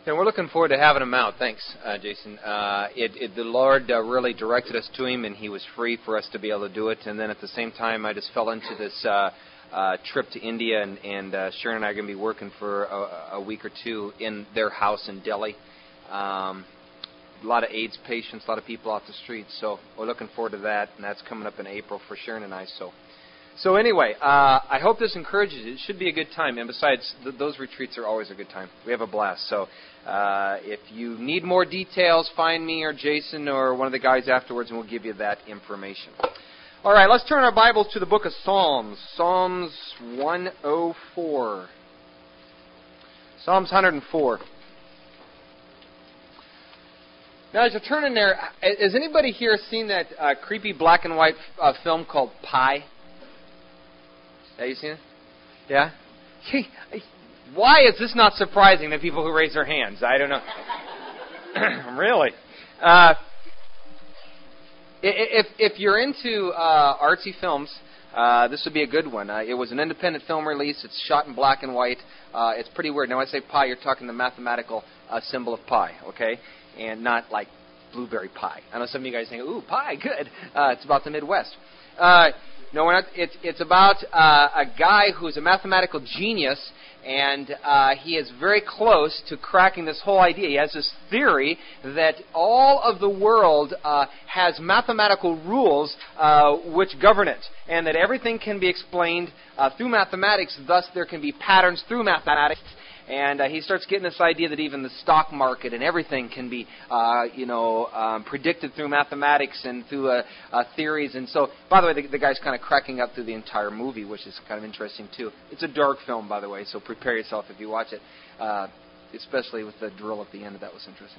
And we're looking forward to having him out. Thanks, Jason. The Lord really directed us to him, and he was free for us to be able to do it. And then at the same time, I just fell into this trip to India, and Sharon and I are going to be working for a week or two in their house in Delhi. A lot of AIDS patients, a lot of people off the streets. So we're looking forward to that, and that's coming up in April for Sharon and I. So anyway, I hope this encourages you. It should be a good time. And besides, those retreats are always a good time. We have a blast. So if you need more details, find me or Jason or one of the guys afterwards, and we'll give you that information. All right, let's turn our Bibles to the book of Psalms. Psalms 104. Psalms 104. Now, as you turn in there, has anybody here seen that creepy black and white film called Pi? Have you seen it? Yeah? Why is this not surprising to people who raise their hands? I don't know. Really? If you're into artsy films, this would be a good one. It was an independent film release. It's shot in black and white. It's pretty weird. Now, when I say pi, you're talking the mathematical symbol of pi, okay? And not like blueberry pie. I know some of you guys think, ooh, pie, good. It's about the Midwest. No, we're not. It's about a guy who's a mathematical genius, and he is very close to cracking this whole idea. He has this theory that all of the world has mathematical rules which govern it, and that everything can be explained through mathematics. Thus, there can be patterns through mathematics. And he starts getting this idea that even the stock market and everything can be, predicted through mathematics and through theories. And so, by the way, the guy's kind of cracking up through the entire movie, which is kind of interesting, too. It's a dark film, by the way, so prepare yourself if you watch it, especially with the drill at the end. That was interesting.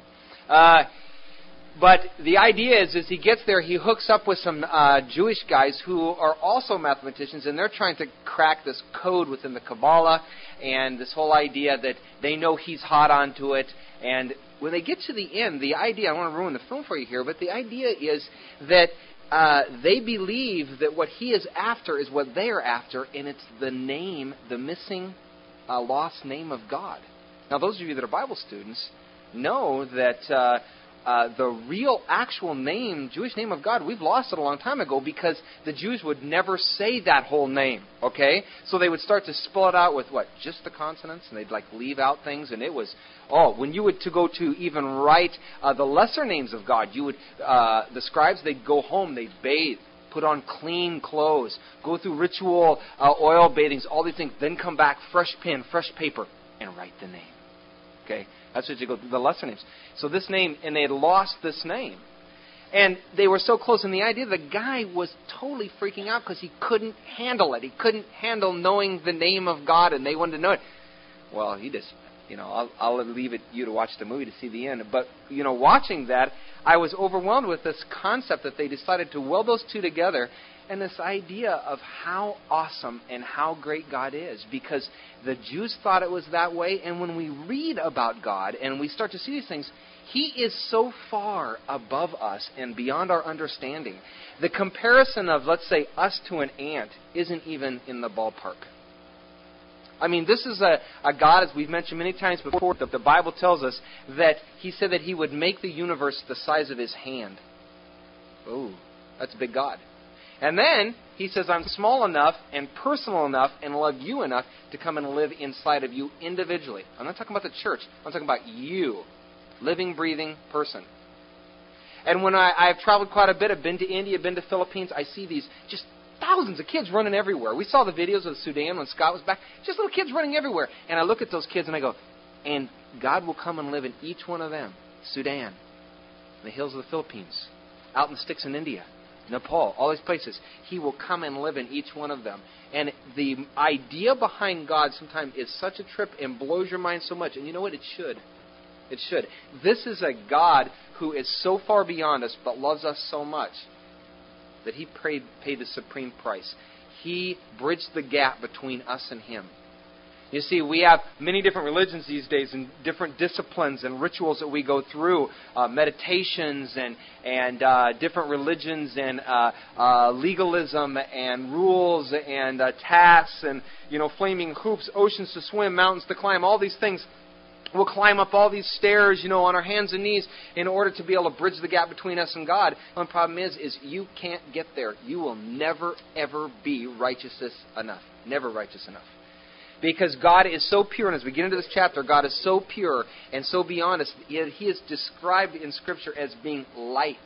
But the idea is, as he gets there, he hooks up with some Jewish guys who are also mathematicians, and they're trying to crack this code within the Kabbalah and this whole idea that they know he's hot onto it. And when they get to the end, the idea, I don't want to ruin the film for you here, but the idea is that they believe that what he is after is what they are after, and it's the name, the missing, lost name of God. Now, those of you that are Bible students know that the real, actual name, Jewish name of God, we've lost it a long time ago because the Jews would never say that whole name, okay? So they would start to spell it out with, just the consonants, and they'd, leave out things, and it was, when you would to go to even write the lesser names of God, you would, the scribes, they'd go home, they'd bathe, put on clean clothes, go through ritual oil bathings, all these things, then come back, fresh pen, fresh paper, and write the name, okay? That's what you go, the lesser names. So this name, and they had lost this name. And they were so close, and the idea, the guy was totally freaking out because he couldn't handle it. He couldn't handle knowing the name of God, and they wanted to know it. Well, he just, I'll leave it you to watch the movie to see the end. But, watching that, I was overwhelmed with this concept that they decided to weld those two together, and this idea of how awesome and how great God is, because the Jews thought it was that way, and when we read about God and we start to see these things, He is so far above us and beyond our understanding. The comparison of, let's say, us to an ant isn't even in the ballpark. I mean, this is a God, as we've mentioned many times before, the Bible tells us that He said that He would make the universe the size of His hand. Oh, that's a big God. And then He says, I'm small enough and personal enough and love you enough to come and live inside of you individually. I'm not talking about the church. I'm talking about you, living, breathing person. And when I've traveled quite a bit, I've been to India, been to the Philippines, I see these just thousands of kids running everywhere. We saw the videos of Sudan when Scott was back. Just little kids running everywhere. And I look at those kids and I go, and God will come and live in each one of them. Sudan, the hills of the Philippines, out in the sticks in India, Nepal, all these places. He will come and live in each one of them. And the idea behind God sometimes is such a trip and blows your mind so much. And you know what? It should. It should. This is a God who is so far beyond us but loves us so much that He paid the supreme price. He bridged the gap between us and Him. You see, we have many different religions these days and different disciplines and rituals that we go through, meditations and different religions and legalism and rules and tasks and, flaming hoops, oceans to swim, mountains to climb, all these things. We'll climb up all these stairs, on our hands and knees in order to be able to bridge the gap between us and God. The only problem is you can't get there. You will never, ever be righteous enough. Never righteous enough. Because God is so pure, and as we get into this chapter, God is so pure and so beyond us. He is described in Scripture as being light.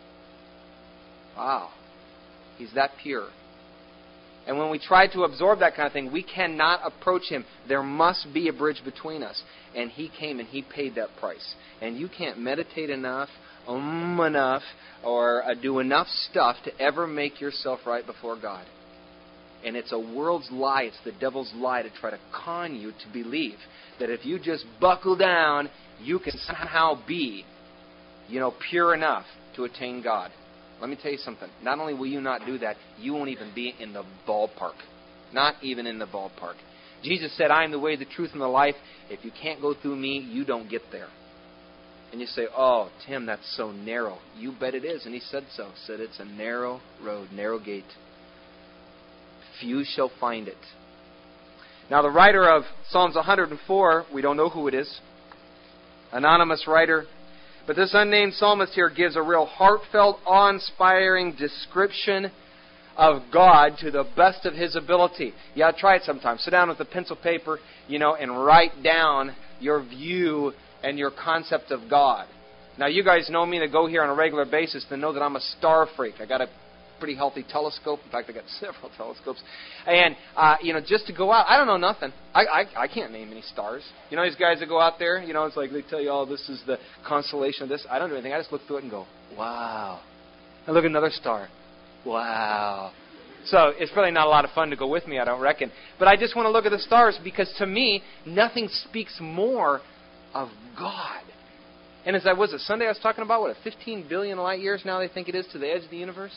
Wow. He's that pure. And when we try to absorb that kind of thing, we cannot approach Him. There must be a bridge between us. And He came and He paid that price. And you can't meditate enough, enough, or do enough stuff to ever make yourself right before God. And it's a world's lie, it's the devil's lie to try to con you to believe that if you just buckle down, you can somehow be, pure enough to attain God. Let me tell you something. Not only will you not do that, you won't even be in the ballpark. Not even in the ballpark. Jesus said, I am the way, the truth, and the life. If you can't go through me, you don't get there. And you say, oh, Tim, that's so narrow. You bet it is. And He said so. He said it's a narrow road, narrow gate. Few shall find it. Now, the writer of Psalms 104, we don't know who it is. Anonymous writer. But this unnamed psalmist here gives a real heartfelt, awe-inspiring description of God to the best of his ability. Yeah, try it sometime. Sit down with a pencil paper, and write down your view and your concept of God. Now, you guys know me that go here on a regular basis to know that I'm a star freak. I got a pretty healthy telescope. In fact, I got several telescopes. And, just to go out, I don't know nothing. I can't name any stars. These guys that go out there, it's like they tell you, oh, this is the constellation of this. I don't do anything. I just look through it and go, wow. And look at another star. Wow. So it's really not a lot of fun to go with me, I don't reckon. But I just want to look at the stars because to me, nothing speaks more of God. And as Sunday I was talking about, 15 billion light years now they think it is to the edge of the universe?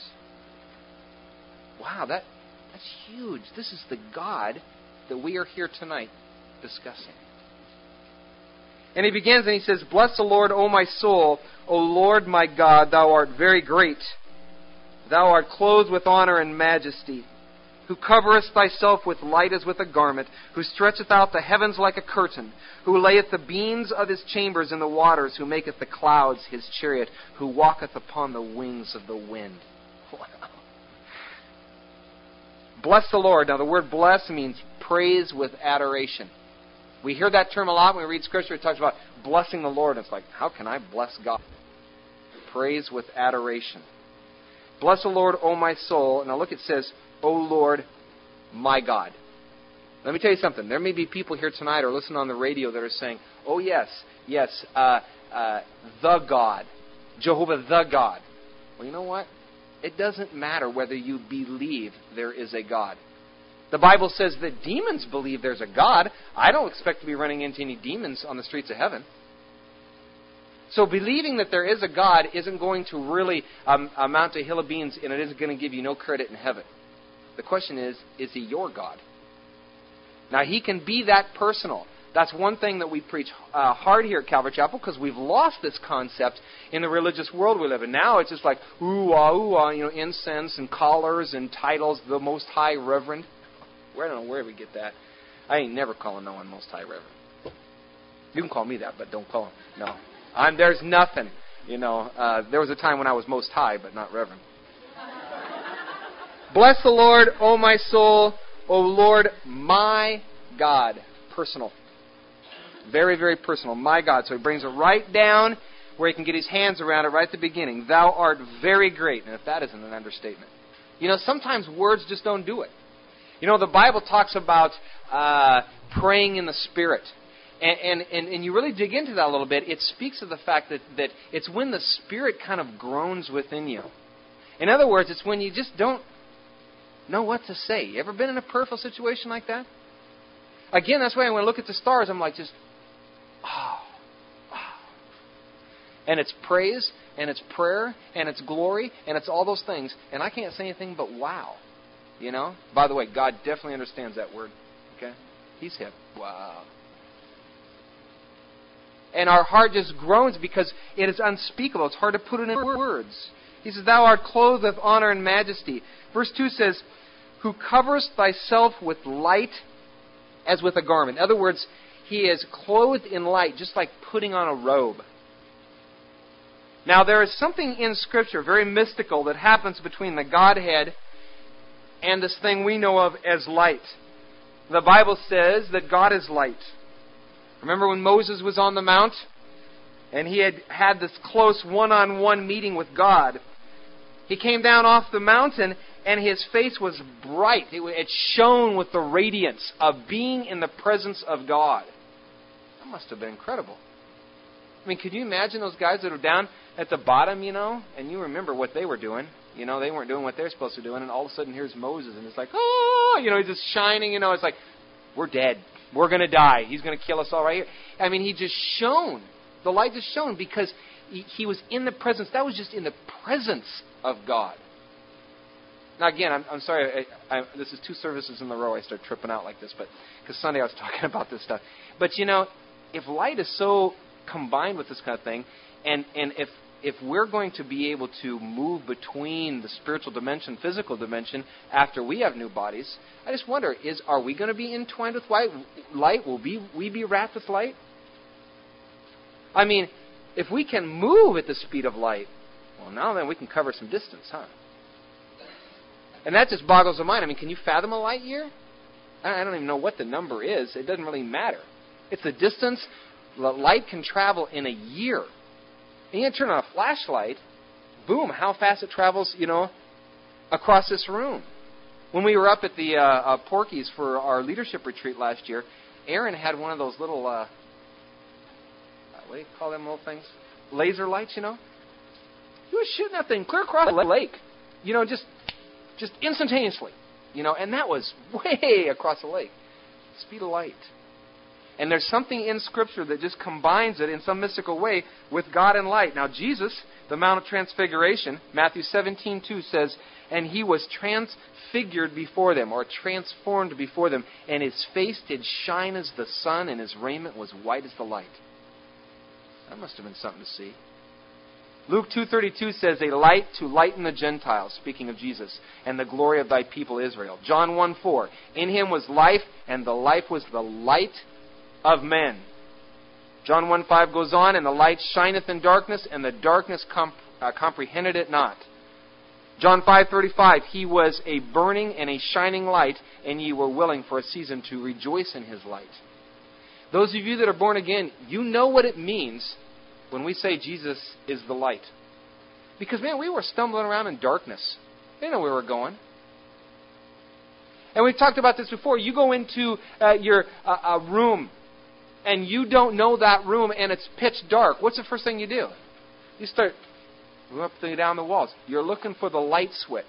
Wow, that's huge. This is the God that we are here tonight discussing. And he begins and he says, Bless the Lord, O my soul, O Lord my God, Thou art very great. Thou art clothed with honor and majesty, who coverest Thyself with light as with a garment, who stretcheth out the heavens like a curtain, who layeth the beams of His chambers in the waters, who maketh the clouds His chariot, who walketh upon the wings of the wind. Wow. Bless the Lord. Now the word bless means praise with adoration. We hear that term a lot when we read Scripture. It talks about blessing the Lord. It's like, how can I bless God? Praise with adoration. Bless the Lord, O my soul. Now look, it says, O Lord, my God. Let me tell you something. There may be people here tonight or listening on the radio that are saying, oh yes, the God. Jehovah the God. Well, you know what? It doesn't matter whether you believe there is a God. The Bible says that demons believe there's a God. I don't expect to be running into any demons on the streets of heaven. So believing that there is a God isn't going to really amount to a hill of beans, and it isn't going to give you no credit in heaven. The question is He your God? Now, He can be that personal. That's one thing that we preach hard here at Calvary Chapel, because we've lost this concept in the religious world we live in. Now it's just like, ooh, incense and collars and titles, the Most High Reverend. I don't know where we get that. I ain't never calling no one Most High Reverend. You can call me that, but don't call him. No. There's nothing. There was a time when I was Most High, but not Reverend. Bless the Lord, O my soul, O Lord, my God. Personal. Very, very personal. My God. So he brings it right down where he can get his hands around it right at the beginning. Thou art very great. And if that isn't an understatement. Sometimes words just don't do it. The Bible talks about praying in the Spirit. And you really dig into that a little bit. It speaks of the fact that it's when the Spirit kind of groans within you. In other words, it's when you just don't know what to say. You ever been in a prayerful situation like that? Again, that's why when I look at the stars, I'm like oh. And it's praise, and it's prayer, and it's glory, and it's all those things. And I can't say anything but wow. By the way, God definitely understands that word. Okay? He's hip. Wow. And our heart just groans because it is unspeakable. It's hard to put it in words. He says, Thou art clothed with honor and majesty. Verse 2 says, Who coverest Thyself with light as with a garment. In other words, He is clothed in light, just like putting on a robe. Now, there is something in Scripture, very mystical, that happens between the Godhead and this thing we know of as light. The Bible says that God is light. Remember when Moses was on the mount? And he had this close one-on-one meeting with God. He came down off the mountain, and his face was bright. It shone with the radiance of being in the presence of God. That must have been incredible. I mean, could you imagine those guys that are down at the bottom, and you remember what they were doing. They weren't doing what they're supposed to be doing, and all of a sudden here's Moses, and it's like, oh, he's just shining, it's like, we're dead. We're going to die. He's going to kill us all right here. I mean, he just shone. The light just shone because he was in the presence. That was just in the presence of God. Now, again, I'm sorry. This is 2 services in a row I start tripping out like this, but because Sunday I was talking about this stuff. But, if light is so combined with this kind of thing, and if we're going to be able to move between the spiritual dimension, physical dimension, after we have new bodies, I just wonder, are we going to be entwined with light? Will we be wrapped with light? I mean, if we can move at the speed of light, well, now then we can cover some distance, huh? And that just boggles the mind. I mean, can you fathom a light year? I don't even know what the number is. It doesn't really matter. It's the distance light can travel in a year. And you turn on a flashlight, boom, how fast it travels, across this room. When we were up at the Porky's for our leadership retreat last year, Aaron had one of those little, what do you call them little things? Laser lights, He was shooting that thing clear across the lake, just instantaneously, and that was way across the lake. Speed of light. And there's something in Scripture that just combines it in some mystical way with God and light. Now, Jesus, the Mount of Transfiguration, Matthew 17:2 says, and he was transfigured before them, or transformed before them, and his face did shine as the sun, and his raiment was white as the light. That must have been something to see. Luke 2:32 says, a light to lighten the Gentiles, speaking of Jesus, and the glory of thy people Israel. John 1:4, in him was life, and the life was the light of men. John 1:5 goes on, and the light shineth in darkness, and the darkness comprehended it not. John 5:35, he was a burning and a shining light, and ye were willing for a season to rejoice in his light. Those of you that are born again, you know what it means when we say Jesus is the light. Because, man, we were stumbling around in darkness. They didn't know where we were going. And we've talked about this before. You go into your room, and you don't know that room, and it's pitch dark. What's the first thing you do? You start going up and down the walls. You're looking for the light switch.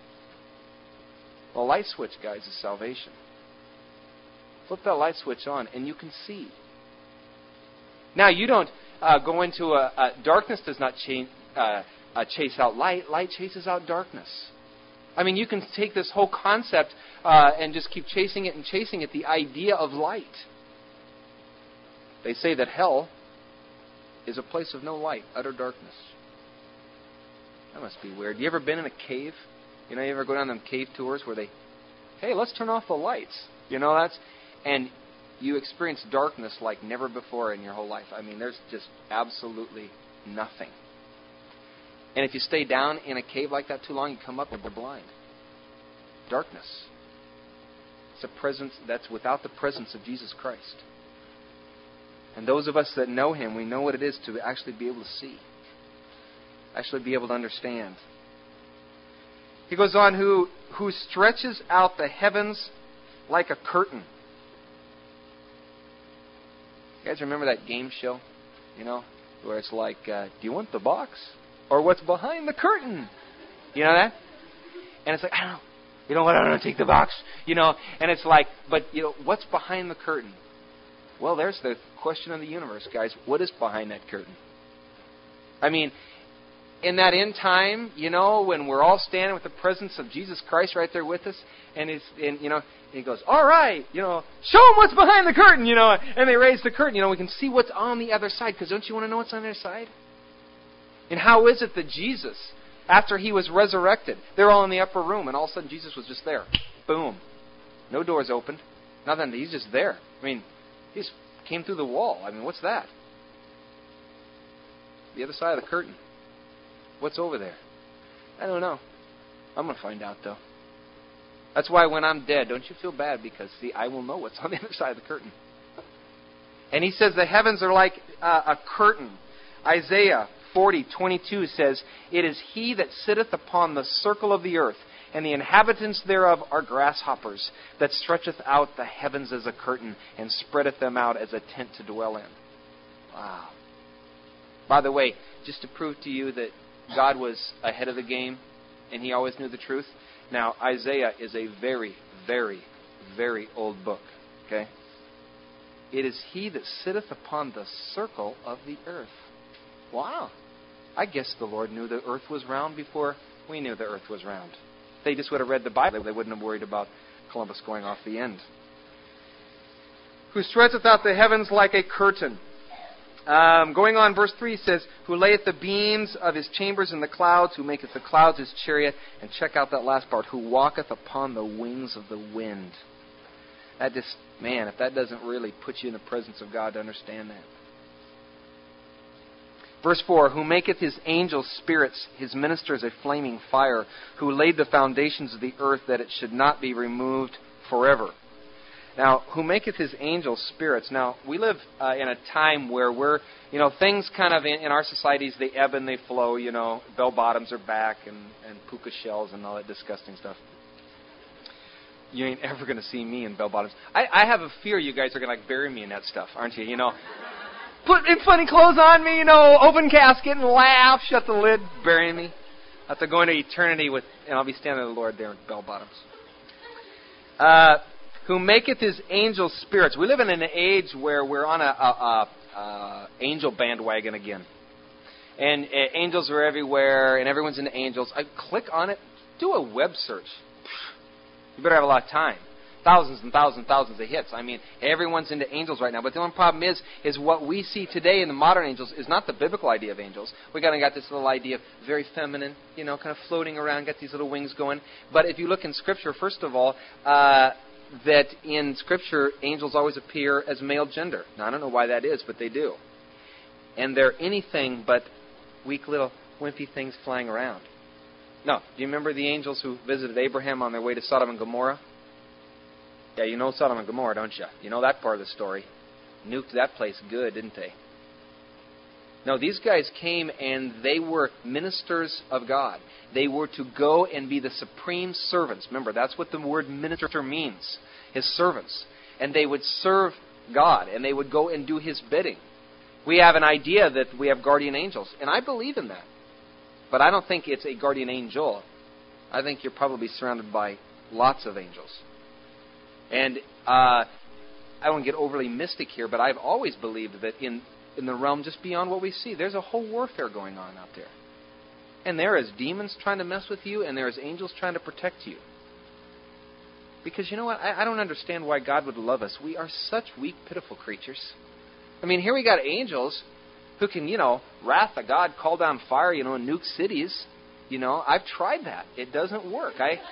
The light switch, guys, is salvation. Flip that light switch on, and you can see. Now, you don't go into darkness does not chase out light. Light chases out darkness. I mean, you can take this whole concept and just keep chasing it, the idea of light. They say that hell is a place of no light, utter darkness. That must be weird. You ever been in a cave? You ever go down them cave tours where hey, let's turn off the lights. And you experience darkness like never before in your whole life. I mean, there's just absolutely nothing. And if you stay down in a cave like that too long, you come up and you're blind. Darkness. It's a presence that's without the presence of Jesus Christ. And those of us that know Him, we know what it is to actually be able to see. Actually be able to understand. He goes on, who stretches out the heavens like a curtain. You guys remember that game show? Where it's like, do you want the box? Or what's behind the curtain? You know that? And it's like, I don't know. You know what? I don't want to take the box. And it's like, but, what's behind the curtain? Well, there's the question of the universe, guys. What is behind that curtain? I mean, in that end time, when we're all standing with the presence of Jesus Christ right there with us, and he goes, all right, show them what's behind the curtain, and they raise the curtain, we can see what's on the other side, because don't you want to know what's on the other side? And how is it that Jesus, after He was resurrected, they're all in the upper room, and all of a sudden Jesus was just there. Boom. No doors opened. Nothing. He's just there. I mean, He's came through the wall. I mean, what's that? The other side of the curtain. What's over there? I don't know. I'm going to find out, though. That's why when I'm dead, don't you feel bad, because, see, I will know what's on the other side of the curtain. And he says the heavens are like a curtain. Isaiah 40:22 says, "It is he that sitteth upon the circle of the earth, and the inhabitants thereof are grasshoppers, that stretcheth out the heavens as a curtain, and spreadeth them out as a tent to dwell in." Wow. By the way, just to prove to you that God was ahead of the game, and he always knew the truth. Now, Isaiah is a very, very, very old book. Okay? It is he that sitteth upon the circle of the earth. Wow. I guess the Lord knew the earth was round before we knew the earth was round. If they just would have read the Bible, they wouldn't have worried about Columbus going off the end. Who stretcheth out the heavens like a curtain. Going on, verse 3 says, "Who layeth the beams of his chambers in the clouds, who maketh the clouds his chariot." And check out that last part, "who walketh upon the wings of the wind." That just, man, if that doesn't really put you in the presence of God to understand that. Verse 4, "Who maketh his angels spirits, his ministers a flaming fire, who laid the foundations of the earth, that it should not be removed forever." Now, who maketh his angels spirits? Now, we live in a time where we're, things kind of in our societies, they ebb and they flow, bell bottoms are back and puka shells and all that disgusting stuff. You ain't ever going to see me in bell bottoms. I have a fear you guys are going to bury me in that stuff, aren't you? Put funny clothes on me, open casket and laugh, shut the lid, bury me. After going to eternity and I'll be standing with the Lord there in bell bottoms. Who maketh his angels spirits. We live in an age where we're on a angel bandwagon again. And angels are everywhere, and everyone's into angels. I click on it, do a web search. You better have a lot of time. Thousands and thousands and thousands of hits. I mean, everyone's into angels right now. But the only problem is what we see today in the modern angels is not the biblical idea of angels. We got this little idea of very feminine, kind of floating around, got these little wings going. But if you look in Scripture, first of all, that in Scripture, angels always appear as male gender. Now, I don't know why that is, but they do. And they're anything but weak little wimpy things flying around. No, do you remember the angels who visited Abraham on their way to Sodom and Gomorrah? Yeah, you know Sodom and Gomorrah, don't you? You know that part of the story. Nuked that place good, didn't they? No, these guys came and they were ministers of God. They were to go and be the supreme servants. Remember, that's what the word minister means, his servants. And they would serve God, and they would go and do his bidding. We have an idea that we have guardian angels, and I believe in that. But I don't think it's a guardian angel. I think you're probably surrounded by lots of angels. And I won't get overly mystic here, but I've always believed that in the realm just beyond what we see, there's a whole warfare going on out there. And there is demons trying to mess with you, and there is angels trying to protect you. Because you know what? I don't understand why God would love us. We are such weak, pitiful creatures. I mean, here we got angels who can, wrath of God, call down fire, and nuke cities. I've tried that. It doesn't work.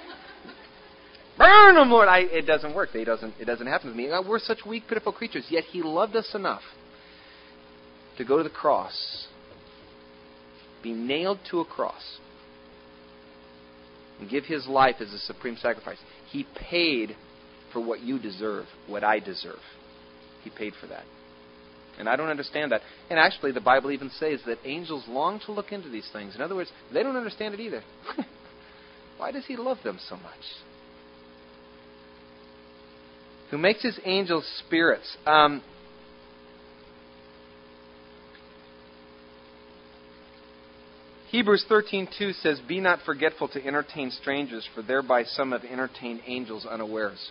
Burn them, Lord! It doesn't work. It doesn't happen to me. We're such weak, pitiful creatures. Yet He loved us enough to go to the cross, be nailed to a cross, and give His life as a supreme sacrifice. He paid for what you deserve, what I deserve. He paid for that. And I don't understand that. And actually, the Bible even says that angels long to look into these things. In other words, they don't understand it either. Why does He love them so much? Who makes His angels spirits. Hebrews 13:2 says, "Be not forgetful to entertain strangers, for thereby some have entertained angels unawares."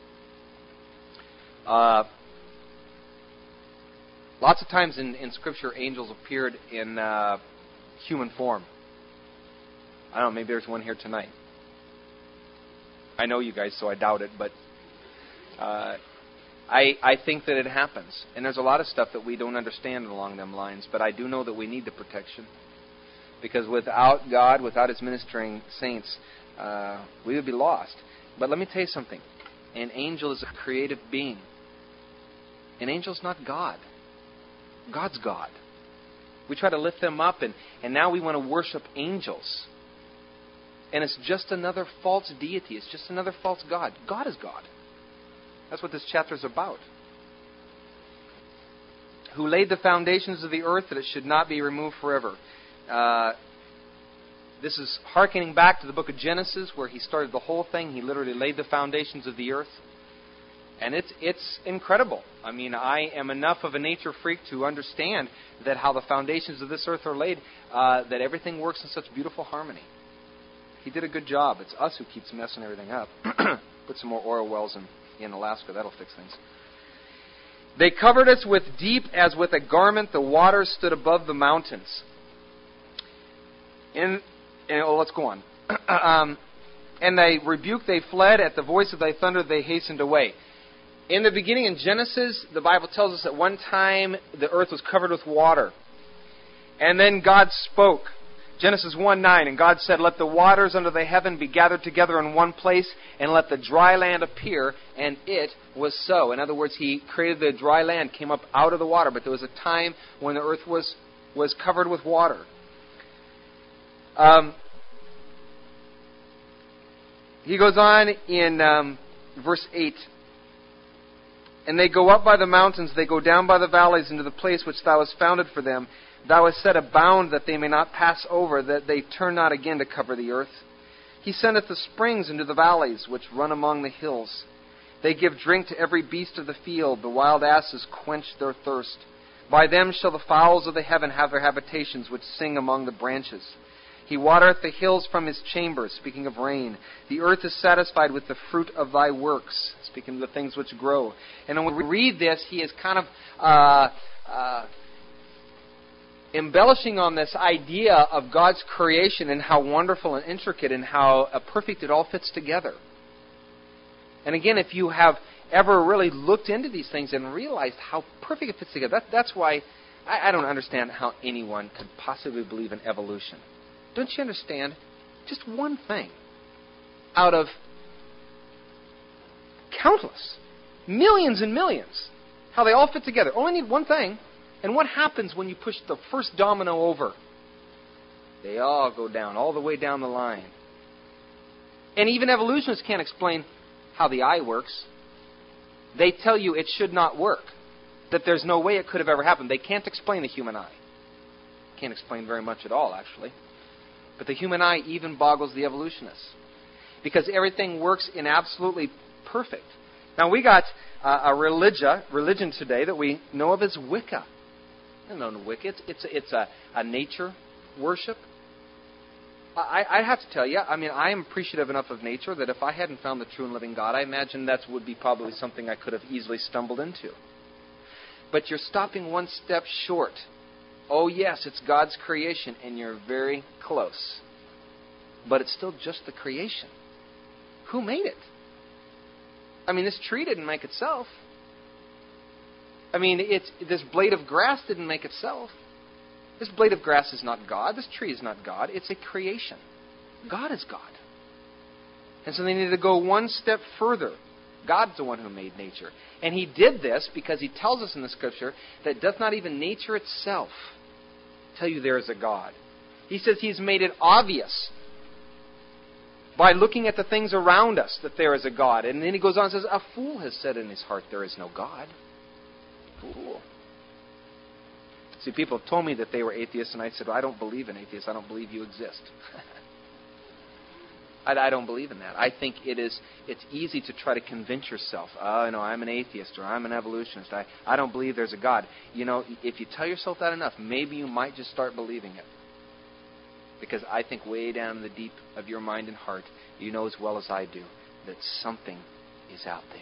Lots of times in Scripture, angels appeared in human form. I don't know, maybe there's one here tonight. I know you guys, so I doubt it, but I think that it happens. And there's a lot of stuff that we don't understand along them lines, but I do know that we need the protection. Because without God, without His ministering saints, we would be lost. But let me tell you something. An angel is a creative being. An angel's not God. God's God. We try to lift them up, and now we want to worship angels. And it's just another false deity. It's just another false God. God is God. That's what this chapter is about. Who laid the foundations of the earth that it should not be removed forever. This is hearkening back to the book of Genesis, where he started the whole thing. He literally laid the foundations of the earth. And it's incredible. I mean, I am enough of a nature freak to understand that how the foundations of this earth are laid, that everything works in such beautiful harmony. He did a good job. It's us who keeps messing everything up. Put some more oil wells in Alaska. That'll fix things. They covered us with deep as with a garment. The waters stood above the mountains. Let's go on. And they rebuked, they fled. At the voice of thy thunder, they hastened away. In the beginning, in Genesis, the Bible tells us at one time the earth was covered with water. And then God spoke. Genesis 1:9, and God said, let the waters under the heaven be gathered together in one place, and let the dry land appear, and it was so. In other words, He created the dry land, came up out of the water, but there was a time when the earth was covered with water. He goes on in verse 8, and they go up by the mountains, they go down by the valleys into the place which thou hast founded for them. Thou hast set a bound that they may not pass over, that they turn not again to cover the earth. He sendeth the springs into the valleys which run among the hills. They give drink to every beast of the field. The wild asses quench their thirst. By them shall the fowls of the heaven have their habitations, which sing among the branches. He watereth the hills from His chambers, speaking of rain. The earth is satisfied with the fruit of thy works, speaking of the things which grow. And when we read this, he is kind of embellishing on this idea of God's creation and how wonderful and intricate and how perfect it all fits together. And again, if you have ever really looked into these things and realized how perfect it fits together, that's why I don't understand how anyone could possibly believe in evolution. Don't you understand? Just one thing out of countless, millions and millions, how they all fit together. Only need one thing. And what happens when you push the first domino over? They all go down, all the way down the line. And even evolutionists can't explain how the eye works. They tell you it should not work, that there's no way it could have ever happened. They can't explain the human eye. Can't explain very much at all, actually. But the human eye even boggles the evolutionists, because everything works in absolutely perfect. Now, we got a religion today that we know of as Wicca. I don't know Wicca. It's a nature worship. I have to tell you, I mean, I am appreciative enough of nature that if I hadn't found the true and living God, I imagine that would be probably something I could have easily stumbled into. But you're stopping one step short. Oh, yes, it's God's creation, and you're very close. But it's still just the creation. Who made it? I mean, this tree didn't make itself. I mean, this blade of grass didn't make itself. This blade of grass is not God. This tree is not God. It's a creation. God is God. And so they need to go one step further. God's the one who made nature. And He did this because He tells us in the Scripture that doth not even nature itself tell you there is a God. He says He's made it obvious by looking at the things around us that there is a God. And then He goes on and says, a fool has said in his heart there is no God. Fool. See, people have told me that they were atheists, and I said, well, I don't believe in atheists. I don't believe you exist. I don't believe in that. I think it's easy to try to convince yourself, I'm an atheist, or I'm an evolutionist. I don't believe there's a God. You know, if you tell yourself that enough, maybe you might just start believing it. Because I think way down in the deep of your mind and heart, you know as well as I do that something is out there.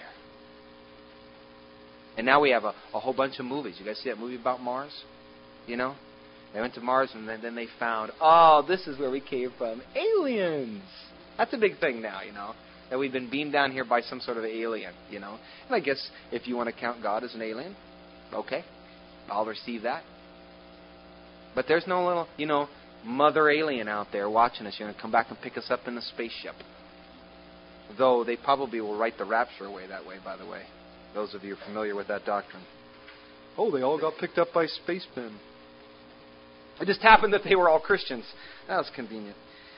And now we have a whole bunch of movies. You guys see that movie about Mars? You know? They went to Mars and then they found, this is where we came from. Aliens! That's a big thing now, you know, that we've been beamed down here by some sort of alien, you know. And I guess if you want to count God as an alien, okay, I'll receive that. But there's no little, mother alien out there watching us, come back and pick us up in the spaceship. Though they probably will write the rapture away that way, by the way. Those of you familiar with that doctrine. Oh, they all got picked up by spacemen. It just happened that they were all Christians. That was convenient.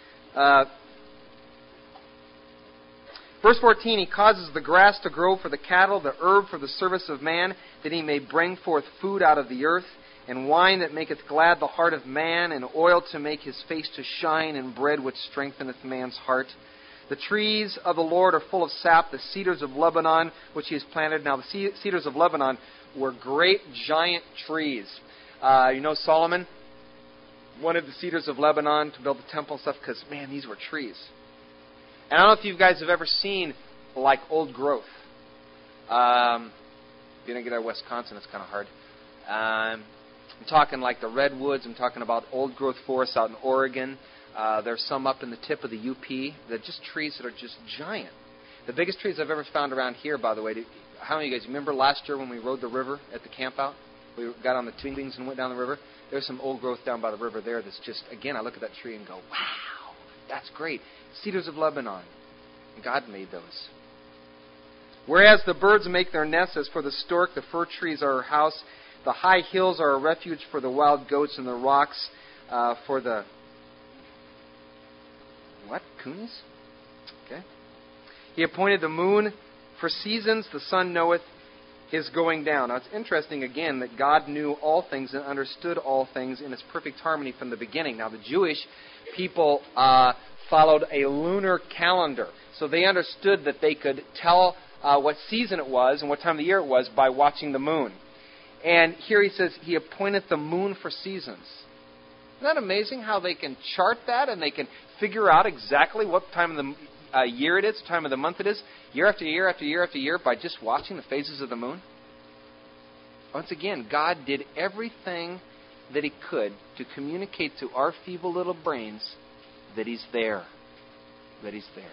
Verse 14, He causes the grass to grow for the cattle, the herb for the service of man, that he may bring forth food out of the earth, and wine that maketh glad the heart of man, and oil to make his face to shine, and bread which strengtheneth man's heart. The trees of the Lord are full of sap, the cedars of Lebanon, which He has planted. Now, the cedars of Lebanon were great, giant trees. Solomon wanted the cedars of Lebanon to build the temple and stuff because, man, these were trees. And I don't know if you guys have ever seen, like, old growth. If you don't get out of Wisconsin, it's kind of hard. I'm talking like the redwoods. I'm talking about old growth forests out in Oregon. There's some up in the tip of the UP. They're just trees that are just giant. The biggest trees I've ever found around here, by the way, how many of you guys remember last year when we rode the river at the camp out? We got on the tubings and went down the river. There's some old growth down by the river there that's just, again, I look at that tree and go, wow, that's great. Cedars of Lebanon. God made those. Whereas the birds make their nests, as for the stork, the fir trees are her house. The high hills are a refuge for the wild goats, and the rocks for the... What? Coons? Okay. He appointed the moon for seasons. The sun knoweth his going down. Now, it's interesting, again, that God knew all things and understood all things in His perfect harmony from the beginning. Now, the Jewish people followed a lunar calendar. So they understood that they could tell what season it was and what time of the year it was by watching the moon. And here He says He appointed the moon for seasons. Isn't that amazing how they can chart that and they can figure out exactly what time of the year it is, what time of the month it is, year after year after year after year by just watching the phases of the moon? Once again, God did everything that He could to communicate to our feeble little brains that He's there. That He's there.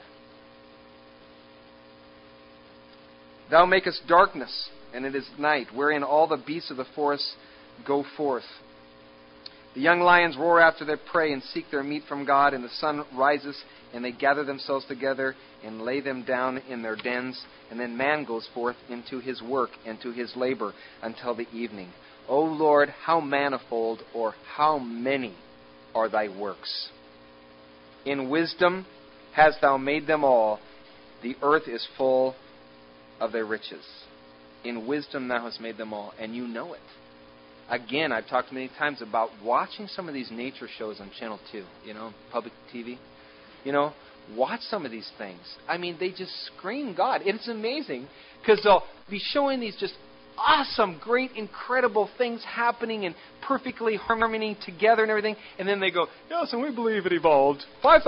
Thou makest darkness, and it is night, wherein all the beasts of the forest go forth. The young lions roar after their prey and seek their meat from God, and the sun rises, and they gather themselves together and lay them down in their dens. And then man goes forth into his work and to his labor until the evening. O Lord, how manifold, or how many are Thy works? In wisdom hast Thou made them all. The earth is full of Thy riches. In wisdom Thou hast made them all, and you know it. Again, I've talked many times about watching some of these nature shows on Channel 2, public TV. Watch some of these things. I mean, they just scream God. It's amazing because they'll be showing these just awesome, great, incredible things happening in perfectly harmony together and everything. And then they go, yes, and we believe it evolved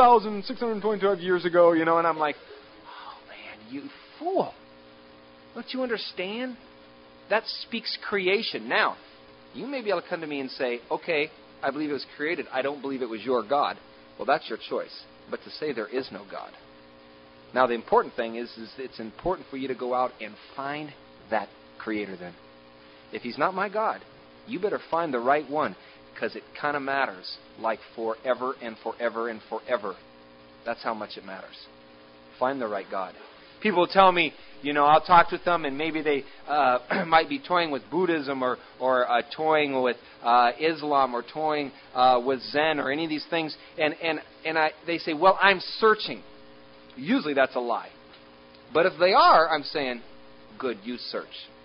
5,625 years ago, and I'm like, oh, man, you fool. Don't you understand? That speaks creation. Now, you may be able to come to me and say, okay, I believe it was created. I don't believe it was your God. Well, that's your choice. But to say there is no God. Now, the important thing is it's important for you to go out and find that Creator then. If He's not my God, you better find the right one, because it kind of matters, like forever and forever and forever. That's how much it matters. Find the right God. People will tell me, I'll talk with them, and maybe they might be toying with Buddhism or toying with Islam or toying with Zen or any of these things, and they say, well, I'm searching. Usually that's a lie. But if they are, I'm saying, good, you search.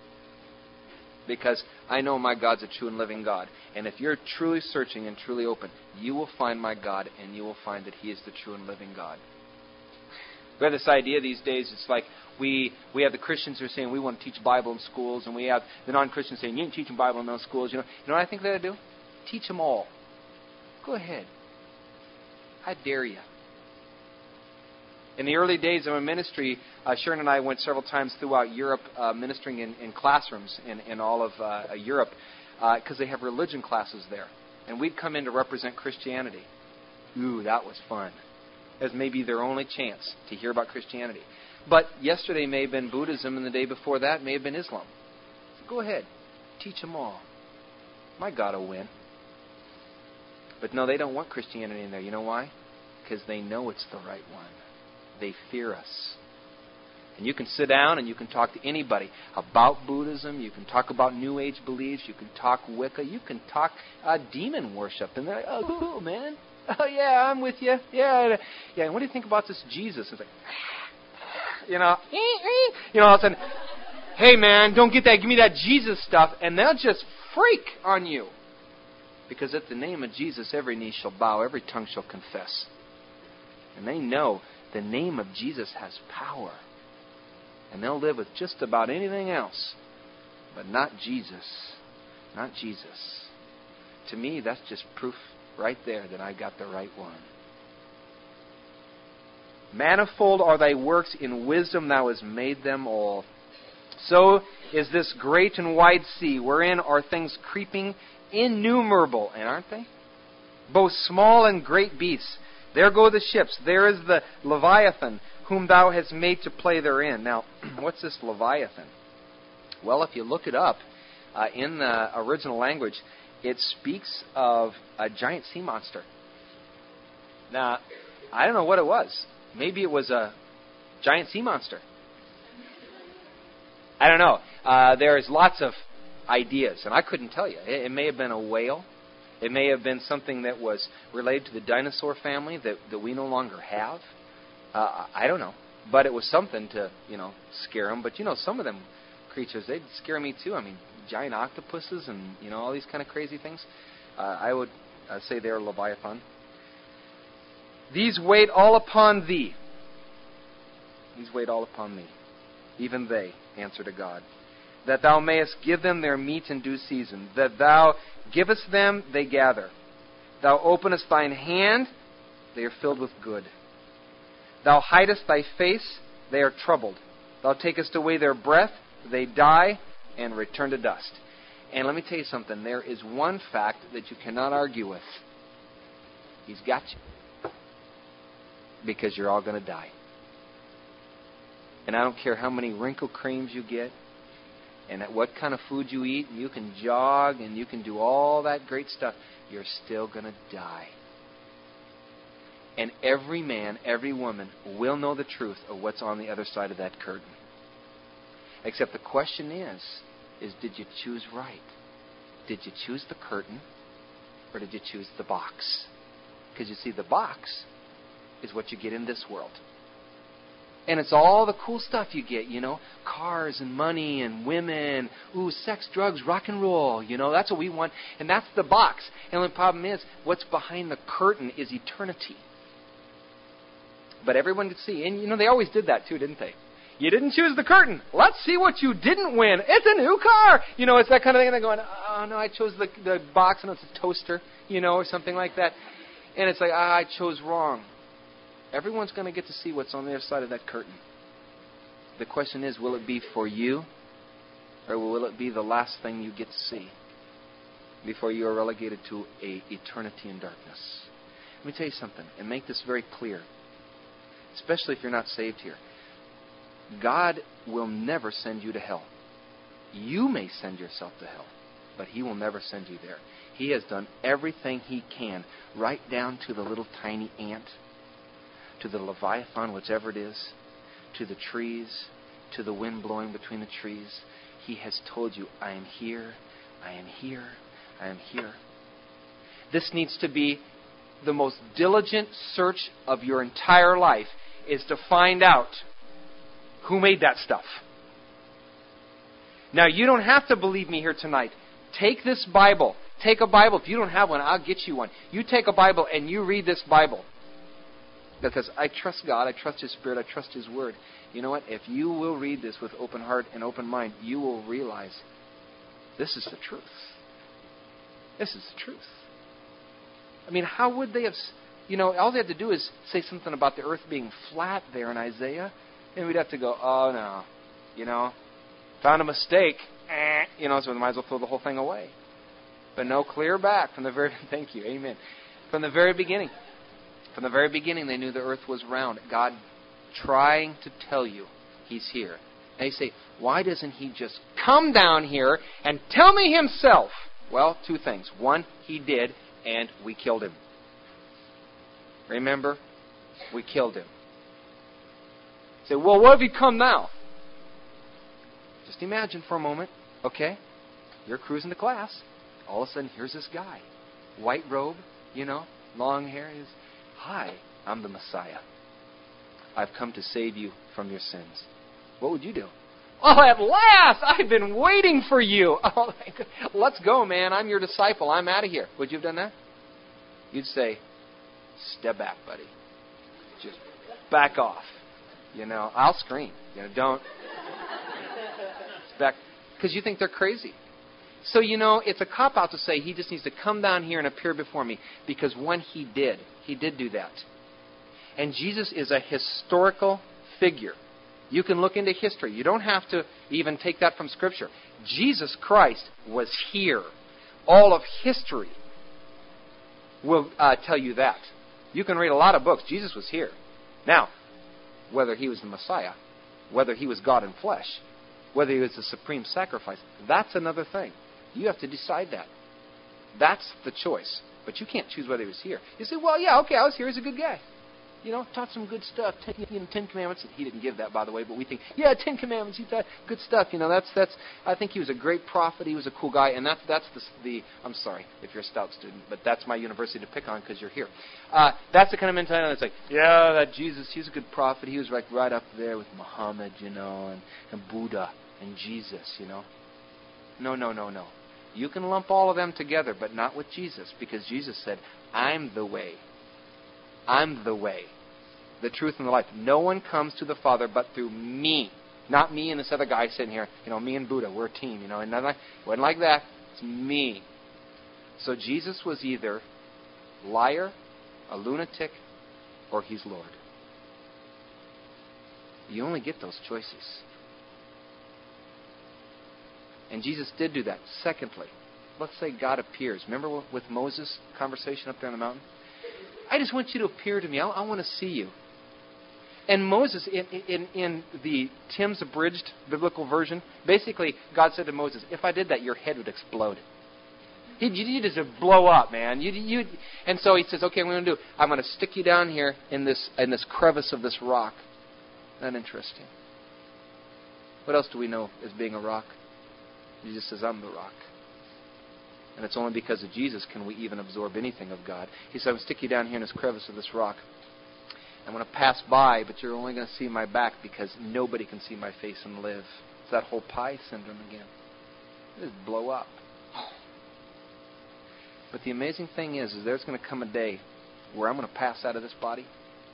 Because I know my God's a true and living God. And if you're truly searching and truly open, you will find my God, and you will find that He is the true and living God. We have this idea these days, it's like we have the Christians who are saying we want to teach Bible in schools, and we have the non-Christians saying you ain't teaching Bible in those schools. You know what I think they ought to do? Teach them all. Go ahead. I dare you. In the early days of our ministry, Sharon and I went several times throughout Europe ministering in classrooms in all of Europe because they have religion classes there. And we'd come in to represent Christianity. Ooh, that was fun. As maybe their only chance to hear about Christianity. But yesterday may have been Buddhism, and the day before that may have been Islam. So go ahead. Teach them all. My God will win. But no, they don't want Christianity in there. You know why? Because they know it's the right one. They fear us. And you can sit down and you can talk to anybody about Buddhism. You can talk about New Age beliefs. You can talk Wicca. You can talk demon worship. And they're like, oh, cool, man. Oh, yeah, I'm with you. Yeah. And what do you think about this Jesus? It's like, all of a sudden, hey, man, don't get that. Give me that Jesus stuff. And they'll just freak on you. Because at the name of Jesus, every knee shall bow, every tongue shall confess. And they know the name of Jesus has power. And they'll live with just about anything else, but not Jesus. Not Jesus. To me, that's just proof right there that I got the right one. Manifold are thy works, in wisdom thou hast made them all. So is this great and wide sea, wherein are things creeping innumerable. And aren't they? Both small and great beasts. There go the ships. There is the Leviathan, whom thou hast made to play therein. Now, what's this Leviathan? Well, if you look it up, in the original language, it speaks of a giant sea monster. Now, I don't know what it was. Maybe it was a giant sea monster. I don't know. There's lots of ideas, and I couldn't tell you. It may have been a whale. It may have been something that was related to the dinosaur family that we no longer have. I don't know. But it was something to, scare them. But, some of them creatures, they'd scare me too. I mean, giant octopuses and, all these kind of crazy things. I would say they're Leviathan. These wait all upon thee. These wait all upon thee. Even they answer to God. That thou mayest give them their meat in due season. That thou givest them, they gather. Thou openest thine hand, they are filled with good. Thou hidest thy face, they are troubled. Thou takest away their breath, they die and return to dust. And let me tell you something. There is one fact that you cannot argue with. He's got you. Because you're all going to die. And I don't care how many wrinkle creams you get, and at what kind of food you eat, and you can jog, and you can do all that great stuff, you're still going to die. And every man, every woman will know the truth of what's on the other side of that curtain. Except the question is did you choose right? Did you choose the curtain, or did you choose the box? Because you see, the box is what you get in this world. And it's all the cool stuff you get, cars and money and women, sex, drugs, rock and roll, that's what we want. And that's the box. And the problem is, what's behind the curtain is eternity. But everyone could see. And, they always did that too, didn't they? You didn't choose the curtain. Let's see what you didn't win. It's a new car. It's that kind of thing. And they're going, oh, no, I chose the box and it's a toaster, or something like that. And it's like, I chose wrong. Everyone's going to get to see what's on the other side of that curtain. The question is, will it be for you, or will it be the last thing you get to see before you are relegated to an eternity in darkness? Let me tell you something, and make this very clear, especially if you're not saved here. God will never send you to hell. You may send yourself to hell, but He will never send you there. He has done everything He can, right down to the little tiny ant, to the Leviathan, whichever it is, to the trees, to the wind blowing between the trees. He has told you, I am here, I am here, I am here. This needs to be the most diligent search of your entire life, is to find out who made that stuff. Now, you don't have to believe me here tonight. Take this Bible. Take a Bible. If you don't have one, I'll get you one. You take a Bible and you read this Bible. Because I trust God, I trust His Spirit, I trust His Word. You know what? If you will read this with open heart and open mind, you will realize this is the truth. This is the truth. I mean, how would they have... all they have to do is say something about the earth being flat there in Isaiah, and we'd have to go, oh no, found a mistake, so we might as well throw the whole thing away. But no, clear back from the very... Thank you, amen. From the very beginning. From the very beginning, they knew the earth was round. God trying to tell you He's here. And you say, why doesn't He just come down here and tell me Himself? Well, two things. One, He did, and we killed Him. Remember? We killed Him. Say, well, what have you come now? Just imagine for a moment, okay? You're cruising to class. All of a sudden, here's this guy. White robe, long hair. He says, hi, I'm the Messiah. I've come to save you from your sins. What would you do? Oh, at last! I've been waiting for you. Oh, let's go, man. I'm your disciple. I'm out of here. Would you have done that? You'd say, step back, buddy. Just back off. I'll scream. Don't. Back. Because you think they're crazy. So, it's a cop-out to say he just needs to come down here and appear before me. Because when he did do that. And Jesus is a historical figure. You can look into history. You don't have to even take that from Scripture. Jesus Christ was here. All of history will tell you that. You can read a lot of books. Jesus was here. Now, whether he was the Messiah, whether he was God in flesh, whether he was the supreme sacrifice, that's another thing. You have to decide that. That's the choice. But you can't choose whether he was here. You say, well, yeah, okay, I was here. He's a good guy. Taught some good stuff. 10 Commandments. He didn't give that, by the way, but we think, yeah, 10 Commandments. He taught good stuff. That's. I think he was a great prophet. He was a cool guy, and that's the. I'm sorry if you're a Stout student, but that's my university to pick on because you're here. That's the kind of mentality that's like, yeah, that Jesus, he's a good prophet. He was right up there with Muhammad, and Buddha and Jesus, No. You can lump all of them together, but not with Jesus, because Jesus said, I'm the way. I'm the way, the truth, and the life. No one comes to the Father but through me. Not me and this other guy sitting here. Me and Buddha, we're a team. And it wasn't like that. It's me. So Jesus was either liar, a lunatic, or he's Lord. You only get those choices. And Jesus did do that. Secondly, let's say God appears. Remember with Moses' conversation up there on the mountain? I just want you to appear to me. I want to see you. And Moses, in the Tim's abridged biblical version, basically God said to Moses, if I did that, your head would explode. You'd just blow up, man. And so he says, okay, what I'm going to do? I'm going to stick you down here in this crevice of this rock. Isn't that interesting? What else do we know as being a rock? Jesus says, I'm the rock. And it's only because of Jesus can we even absorb anything of God. He said, I'm going to stick you down here in this crevice of this rock. I'm going to pass by, but you're only going to see my back because nobody can see my face and live. It's that whole pie syndrome again. Just blow up. But the amazing thing is there's going to come a day where I'm going to pass out of this body.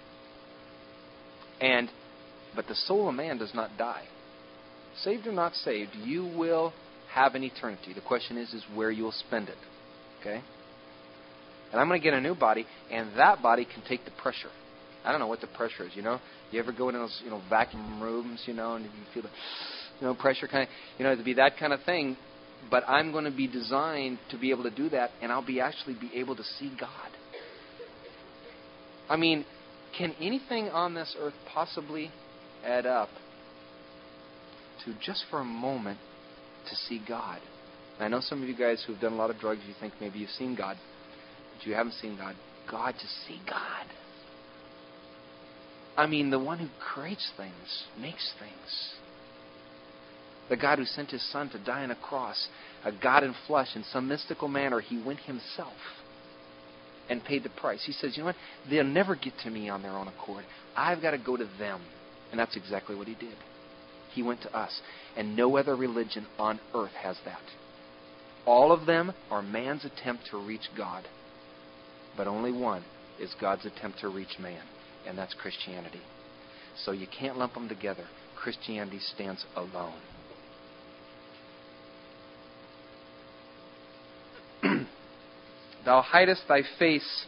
But the soul of man does not die. Saved or not saved, you will have an eternity. The question is where you will spend it. Okay? And I'm going to get a new body, and that body can take the pressure. I don't know what the pressure is, You ever go into those, vacuum rooms, and you feel the, pressure kind of, it'd be that kind of thing. But I'm going to be designed to be able to do that, and I'll actually be able to see God. I mean, can anything on this earth possibly add up to just for a moment to see God? And I know some of you guys who've done a lot of drugs, you think maybe you've seen God, but you haven't seen God. God, to see God. I mean, the one who creates things, makes things. The God who sent His Son to die on a cross, a God in flesh, in some mystical manner, He went Himself and paid the price. He says, you know what? They'll never get to me on their own accord. I've got to go to them. And that's exactly what He did. He went to us. And no other religion on earth has that. All of them are man's attempt to reach God. But only one is God's attempt to reach man. And that's Christianity. So you can't lump them together. Christianity stands alone. Thou hidest thy face.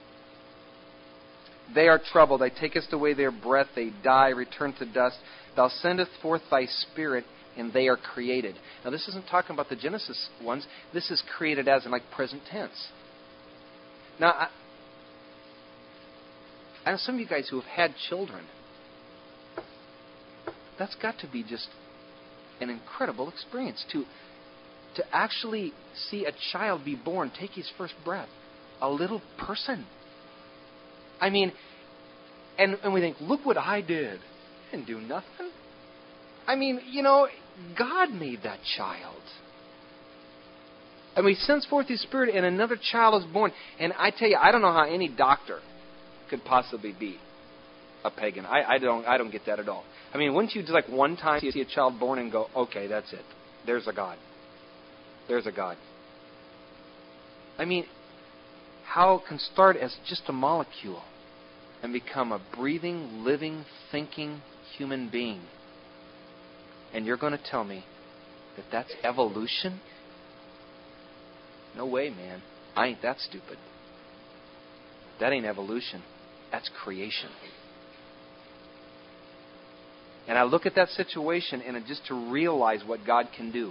They are troubled. Thou takest away their breath. They die, return to dust. Thou sendest forth thy Spirit, and they are created. Now, this isn't talking about the Genesis ones. This is created as in like present tense. Now, I know some of you guys who have had children. That's got to be just an incredible experience to actually see a child be born, take his first breath. A little person. I mean, and we think, look what I did. didn't do nothing. I mean, God made that child. I mean, He sends forth His Spirit and another child is born. And I tell you, I don't know how any doctor could possibly be a pagan. I don't get that at all. I mean, wouldn't you just like one time see a child born and go, okay, that's it. There's a God. There's a God. I mean, how it can start as just a molecule and become a breathing, living, thinking human being. And you're going to tell me that that's evolution? No way, man. I ain't that stupid. That ain't evolution. That's creation. And I look at that situation and just to realize what God can do.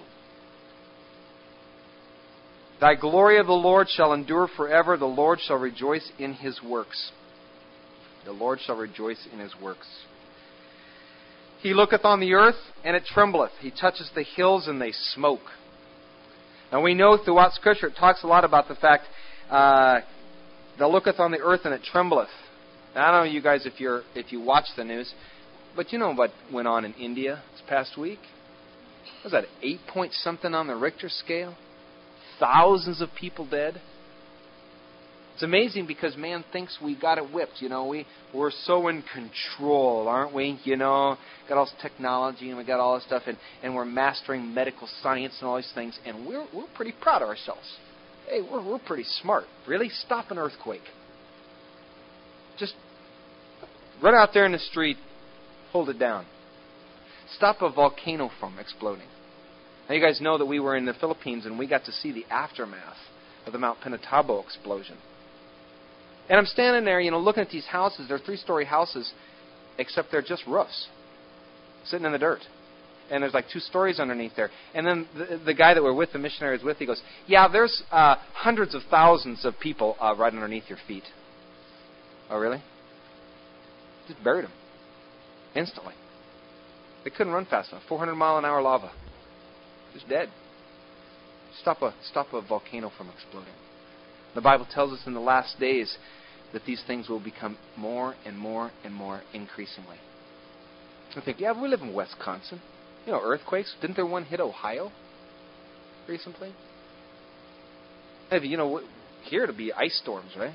Thy glory of the Lord shall endure forever. The Lord shall rejoice in His works. The Lord shall rejoice in His works. He looketh on the earth, and it trembleth. He touches the hills, and they smoke. Now we know throughout Scripture it talks a lot about the fact that looketh on the earth, and it trembleth. Now, I don't know you guys if you watch the news, but you know what went on in India this past week? Was that 8 point something on the Richter scale? Thousands of people dead. It's amazing because man thinks we got it whipped. We're so in control, aren't we? Got all this technology and we got all this stuff, and we're mastering medical science and all these things, and we're pretty proud of ourselves. Hey, we're pretty smart. Really? Stop an earthquake. Just run out there in the street, hold it down. Stop a volcano from exploding. Now you guys know that we were in the Philippines and we got to see the aftermath of the Mount Pinatubo explosion. And I'm standing there, looking at these houses. They're 3-story houses, except they're just roofs, sitting in the dirt. And there's like 2 stories underneath there. And then the guy that we're with, the missionary is with, he goes, yeah, there's hundreds of thousands of people right underneath your feet. Oh, really? Just buried them. Instantly. They couldn't run fast enough. 400-mile-an-hour lava. Just dead. Stop a volcano from exploding. The Bible tells us in the last days that these things will become more and more and more increasingly. I think, yeah, we live in Wisconsin. Earthquakes. Didn't there one hit Ohio recently? Maybe, here it'll be ice storms, right?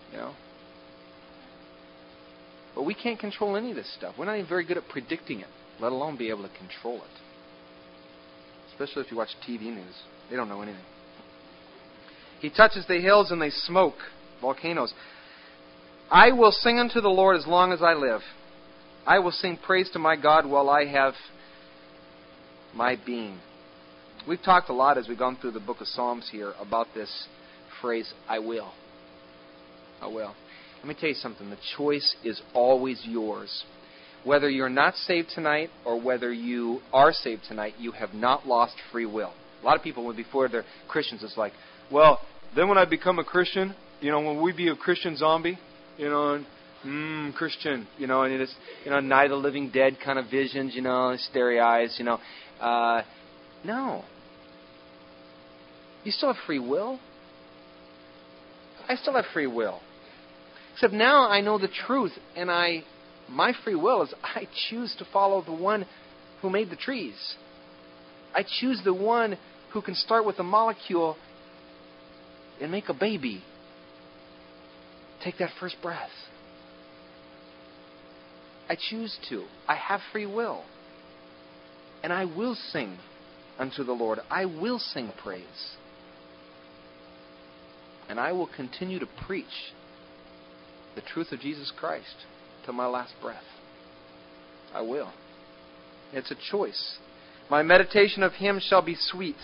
But we can't control any of this stuff. We're not even very good at predicting it, let alone be able to control it. Especially if you watch TV news. They don't know anything. He touches the hills and they smoke, volcanoes. I will sing unto the Lord as long as I live. I will sing praise to my God while I have my being. We've talked a lot as we've gone through the book of Psalms here about this phrase, I will. I will. Let me tell you something. The choice is always yours. Whether you're not saved tonight or whether you are saved tonight, you have not lost free will. A lot of people, when before they're Christians, it's like, well, then when I become a Christian, when we be a Christian zombie, Christian, and it is, Night of the Living Dead kind of visions, starry eyes, no. You still have free will. I still have free will. Except now I know the truth, and my free will is I choose to follow the one who made the trees. I choose the one who can start with a molecule and make a baby. Take that first breath. I choose to. I have free will. And I will sing unto the Lord. I will sing praise. And I will continue to preach the truth of Jesus Christ till my last breath. I will. It's a choice. My meditation of Him shall be sweet.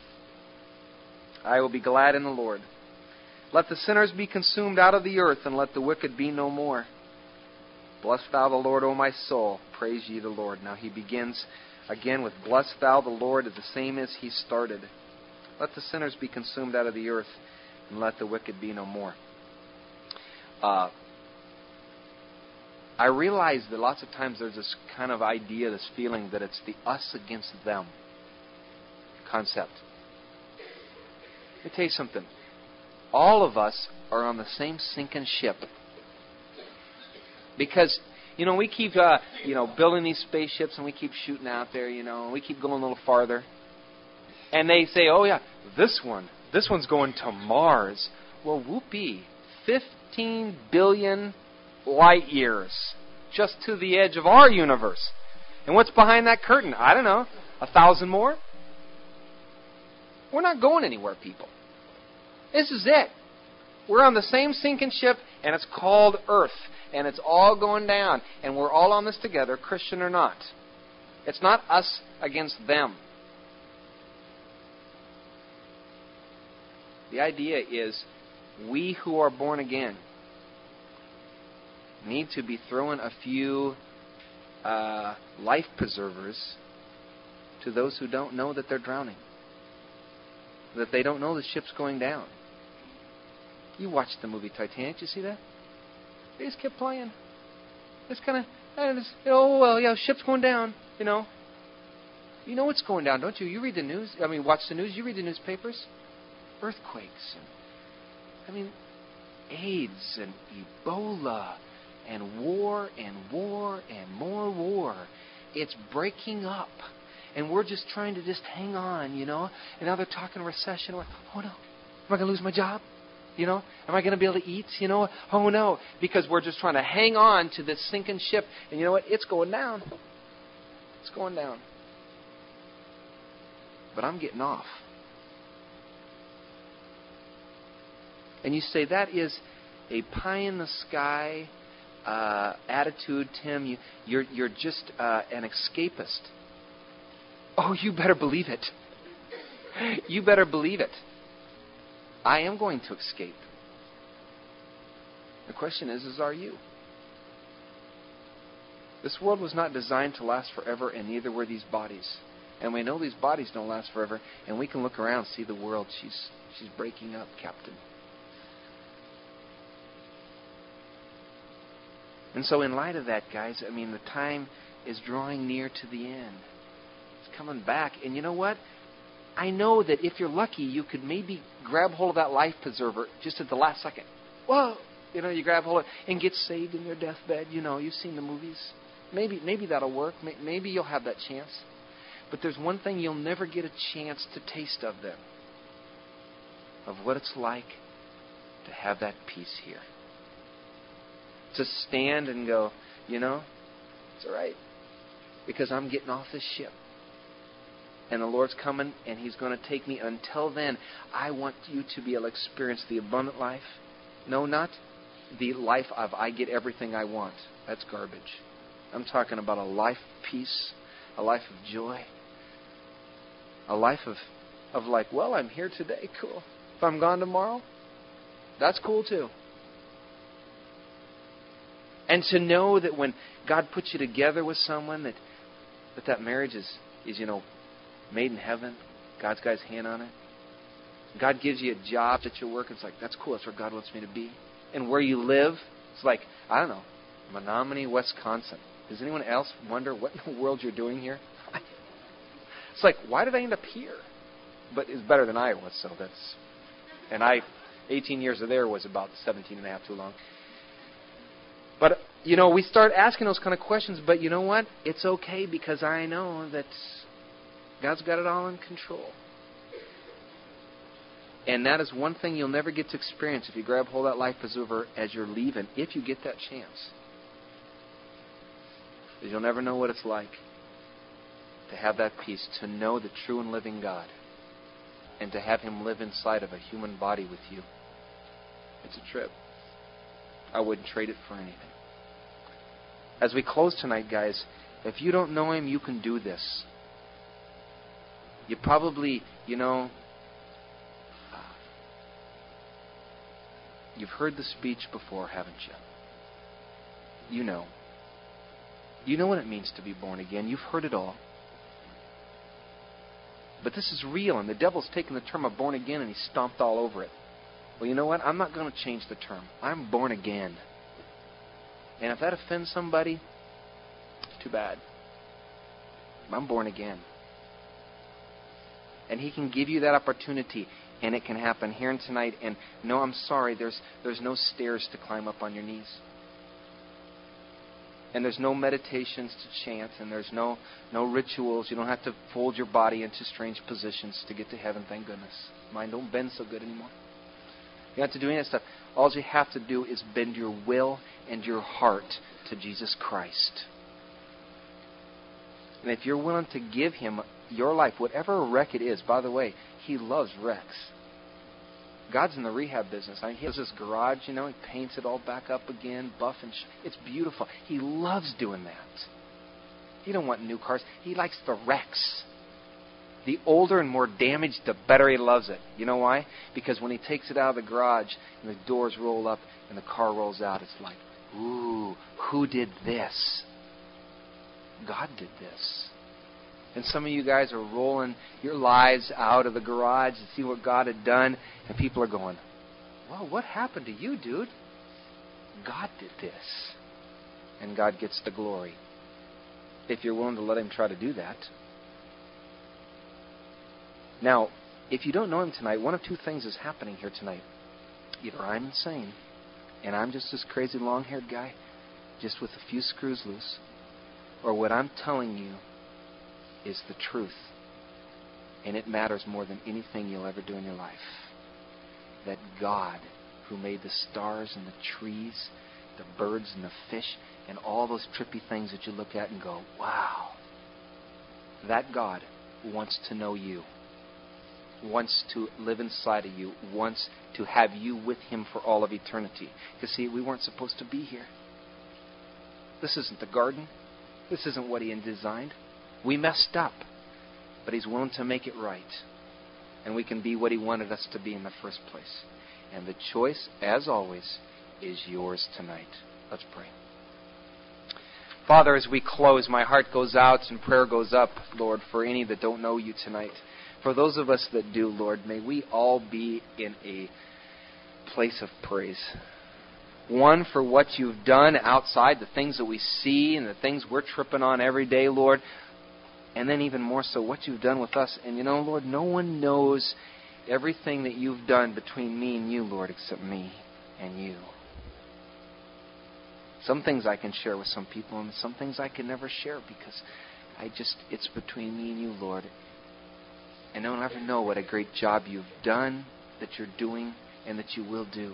I will be glad in the Lord. Let the sinners be consumed out of the earth, and let the wicked be no more. Bless thou the Lord, O my soul. Praise ye the Lord. Now he begins again with bless thou the Lord, is the same as he started. Let the sinners be consumed out of the earth, and let the wicked be no more. I realize that lots of times there's this kind of idea, this feeling that it's the us against them concept. Let me tell you something. All of us are on the same sinking ship. Because We keep, building these spaceships and we keep shooting out there, and we keep going a little farther. And they say, oh yeah, this one's going to Mars. Well, whoopee, 15 billion light years just to the edge of our universe. And what's behind that curtain? I don't know, 1,000 more? We're not going anywhere, people. This is it. We're on the same sinking ship, and it's called Earth. And it's all going down. And we're all on this together, Christian or not. It's not us against them. The idea is we who are born again need to be throwing a few life preservers to those who don't know that they're drowning. That they don't know the ship's going down. You watched the movie Titanic. Did you see that? They just kept playing. It's kind of, ship's going down, You know what's going down, don't you? You read the news. Watch the news. You read the newspapers. Earthquakes. AIDS and Ebola and war and war and more war. It's breaking up. And we're just trying to just hang on, And now they're talking recession. Oh, no. Am I going to lose my job? Am I going to be able to eat? Oh, no. Because we're just trying to hang on to this sinking ship. And you know what? It's going down. It's going down. But I'm getting off. And you say, that is a pie-in-the-sky attitude, Tim. You're just an escapist. Oh, you better believe it. You better believe it. I am going to escape. The question is are you? This world was not designed to last forever, and neither were these bodies. And we know these bodies don't last forever, and we can look around and see the world. She's breaking up, Captain. And so in light of that, guys, the time is drawing near to the end. It's coming back. And you know what? I know that if you're lucky, you could maybe grab hold of that life preserver just at the last second. Whoa! You grab hold of it and get saved in your deathbed. You've seen the movies. Maybe that'll work. Maybe you'll have that chance. But there's one thing you'll never get a chance to taste of them. Of what it's like to have that peace here. To stand and go, it's all right. Because I'm getting off this ship. And the Lord's coming, and He's going to take me. Until then, I want you to be able to experience the abundant life. No, not the life of I get everything I want. That's garbage. I'm talking about a life of peace, a life of joy, a life of like, well, I'm here today, cool. If I'm gone tomorrow, that's cool too. And to know that when God puts you together with someone, that marriage is made in heaven. God's got His hand on it. God gives you a job at your work. It's like, that's cool. That's where God wants me to be. And where you live, it's like, I don't know, Menominee, Wisconsin. Does anyone else wonder what in the world you're doing here? It's like, why did I end up here? But it's better than Iowa, so that's... And 18 years of there was about 17 and a half too long. But, we start asking those kind of questions, but you know what? It's okay because I know that God's got it all in control. And that is one thing you'll never get to experience if you grab hold of that life preserver as you're leaving, if you get that chance. Because you'll never know what it's like to have that peace, to know the true and living God, and to have Him live inside of a human body with you. It's a trip. I wouldn't trade it for anything. As we close tonight, guys, if you don't know Him, you can do this. You probably, you've heard the speech before, haven't you? You know. You know what it means to be born again. You've heard it all. But this is real, and the devil's taken the term of born again and he stomped all over it. Well, you know what? I'm not going to change the term. I'm born again. And if that offends somebody, it's too bad. I'm born again. And He can give you that opportunity, and it can happen here and tonight. And no, I'm sorry, there's no stairs to climb up on your knees. And there's no meditations to chant, and there's no rituals. You don't have to fold your body into strange positions to get to heaven, thank goodness. Mine don't bend so good anymore. You don't have to do any of that stuff. All you have to do is bend your will and your heart to Jesus Christ. And if you're willing to give Him your life, whatever wreck it is, by the way, He loves wrecks. God's in the rehab business. He has this garage, He paints it all back up again, buff and it's beautiful. He loves doing that. He don't want new cars. He likes the wrecks. The older and more damaged, the better He loves it. You know why? Because when He takes it out of the garage and the doors roll up and the car rolls out, it's like, ooh, who did this? God did this. And some of you guys are rolling your lives out of the garage to see what God had done, and people are going, well, what happened to you, dude? God did this. And God gets the glory. If you're willing to let Him try to do that. Now, if you don't know Him tonight, one of two things is happening here tonight. Either I'm insane, and I'm just this crazy long-haired guy, just with a few screws loose, or what I'm telling you is the truth. And it matters more than anything you'll ever do in your life. That God, who made the stars and the trees, the birds and the fish, and all those trippy things that you look at and go, wow. That God wants to know you. Wants to live inside of you. Wants to have you with Him for all of eternity. Because see, we weren't supposed to be here. This isn't the garden. This isn't what He designed. We messed up. But He's willing to make it right. And we can be what He wanted us to be in the first place. And the choice, as always, is yours tonight. Let's pray. Father, as we close, my heart goes out and prayer goes up, Lord, for any that don't know You tonight. For those of us that do, Lord, may we all be in a place of praise. One, for what You've done outside, the things that we see and the things we're tripping on every day, Lord. And then even more so, what You've done with us. And Lord, no one knows everything that You've done between me and You, Lord, except me and You. Some things I can share with some people, and some things I can never share because it's between me and You, Lord. And no one ever know what a great job You've done, that You're doing, and that You will do.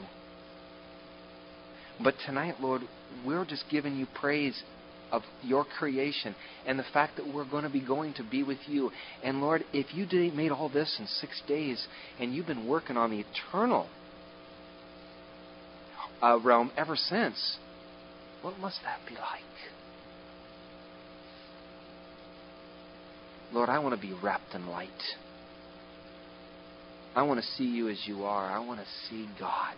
But tonight, Lord, we're just giving You praise of Your creation and the fact that we're going to be going to be with You. And Lord, if You made all this in 6 days, and You've been working on the eternal realm ever since, what must that be like? Lord, I want to be wrapped in light. I want to see You as You are. I want to see God.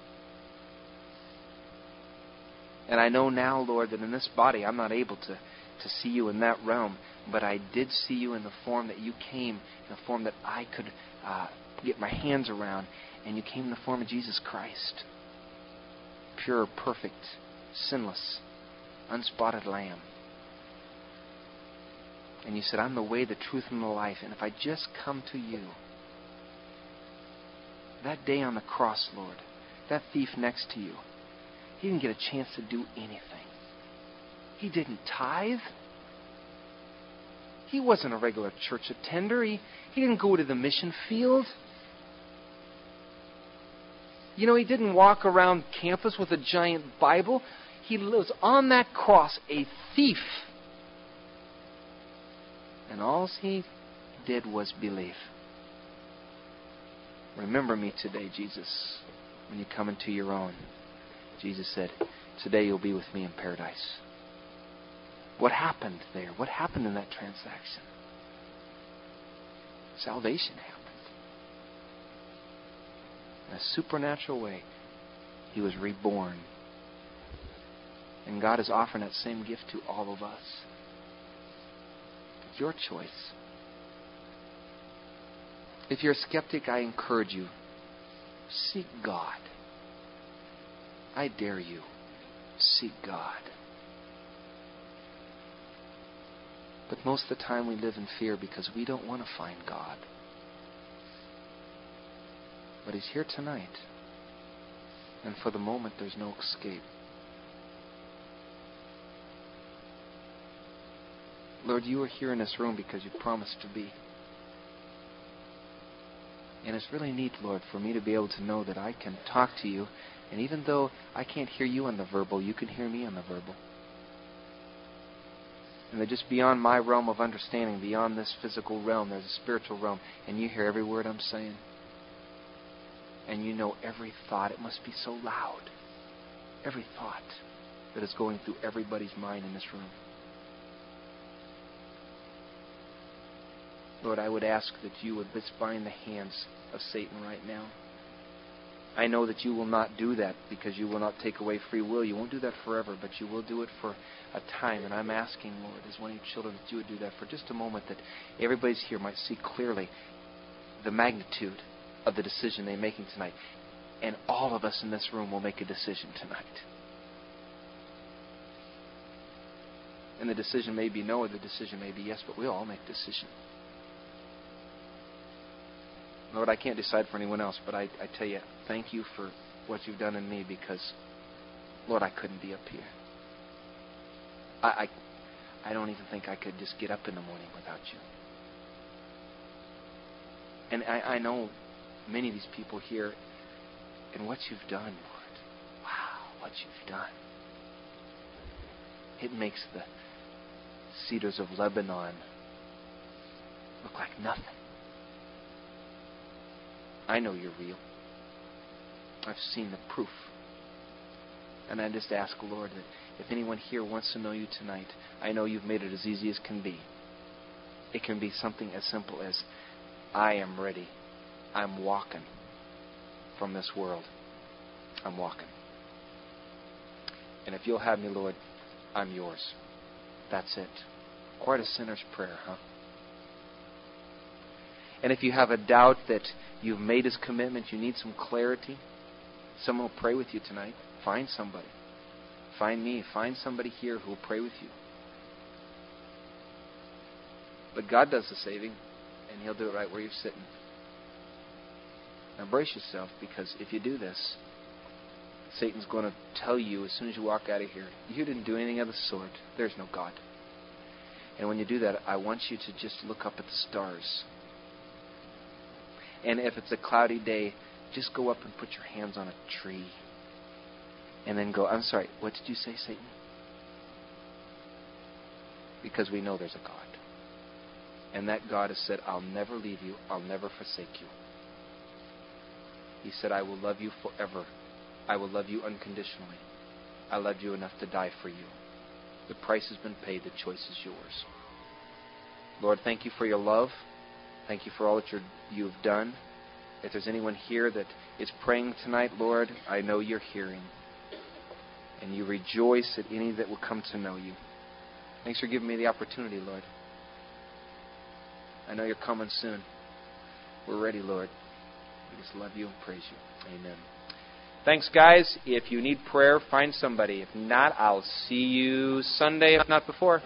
And I know now, Lord, that in this body I'm not able to see You in that realm. But I did see You in the form that You came, in the form that I could get my hands around. And You came in the form of Jesus Christ. Pure, perfect, sinless, unspotted Lamb. And You said, I'm the way, the truth, and the life. And if I just come to You, that day on the cross, Lord, that thief next to You, he didn't get a chance to do anything. He didn't tithe. He wasn't a regular church attender. He didn't go to the mission field. He didn't walk around campus with a giant Bible. He was on that cross, a thief. And all he did was believe. Remember me today, Jesus, when you come into Your own. Jesus said, today you'll be with Me in paradise. What happened there? What happened in that transaction? Salvation happened. In a supernatural way, He was reborn. And God is offering that same gift to all of us. It's your choice. If you're a skeptic, I encourage you, seek God. I dare you, seek God. But most of the time we live in fear because we don't want to find God. But He's here tonight. And for the moment, there's no escape. Lord, you are here in this room because you promised to be. And it's really neat, Lord, for me to be able to know that I can talk to you, and even though I can't hear you on the verbal, you can hear me on the verbal. And that just beyond my realm of understanding, beyond this physical realm, there's a spiritual realm, and you hear every word I'm saying. And you know every thought. It must be so loud. Every thought that is going through everybody's mind in this room. Lord, I would ask that you would bind the hands of Satan right now. I know that you will not do that because you will not take away free will. You won't do that forever, but you will do it for a time. And I'm asking, Lord, as one of your children, that you would do that for just a moment, that everybody's here might see clearly the magnitude of the decision they're making tonight. And all of us in this room will make a decision tonight. And the decision may be no, or the decision may be yes, but we all make a decision. Lord, I can't decide for anyone else, but I tell you, thank you for what you've done in me, because, Lord, I couldn't be up here. I don't even think I could just get up in the morning without you. And I know many of these people here, and what you've done, Lord. Wow, what you've done. It makes the cedars of Lebanon look like nothing. I know you're real. I've seen the proof. And I just ask, Lord, that if anyone here wants to know you tonight, I know you've made it as easy as can be. It can be something as simple as, I am ready. I'm walking from this world. I'm walking. And if you'll have me, Lord, I'm yours. That's it. Quite a sinner's prayer, huh? And if you have a doubt that you've made his commitment, you need some clarity, someone will pray with you tonight. Find somebody. Find me. Find somebody here who will pray with you. But God does the saving, and he'll do it right where you're sitting. Now brace yourself, because if you do this, Satan's going to tell you as soon as you walk out of here, you didn't do anything of the sort. There's no God. And when you do that, I want you to just look up at the stars. And if it's a cloudy day, just go up and put your hands on a tree. And then go, I'm sorry, what did you say, Satan? Because we know there's a God. And that God has said, I'll never leave you. I'll never forsake you. He said, I will love you forever. I will love you unconditionally. I loved you enough to die for you. The price has been paid. The choice is yours. Lord, thank you for your love. Thank you for all that you've done. If there's anyone here that is praying tonight, Lord, I know you're hearing. And you rejoice at any that will come to know you. Thanks for giving me the opportunity, Lord. I know you're coming soon. We're ready, Lord. We just love you and praise you. Amen. Thanks, guys. If you need prayer, find somebody. If not, I'll see you Sunday, if not before.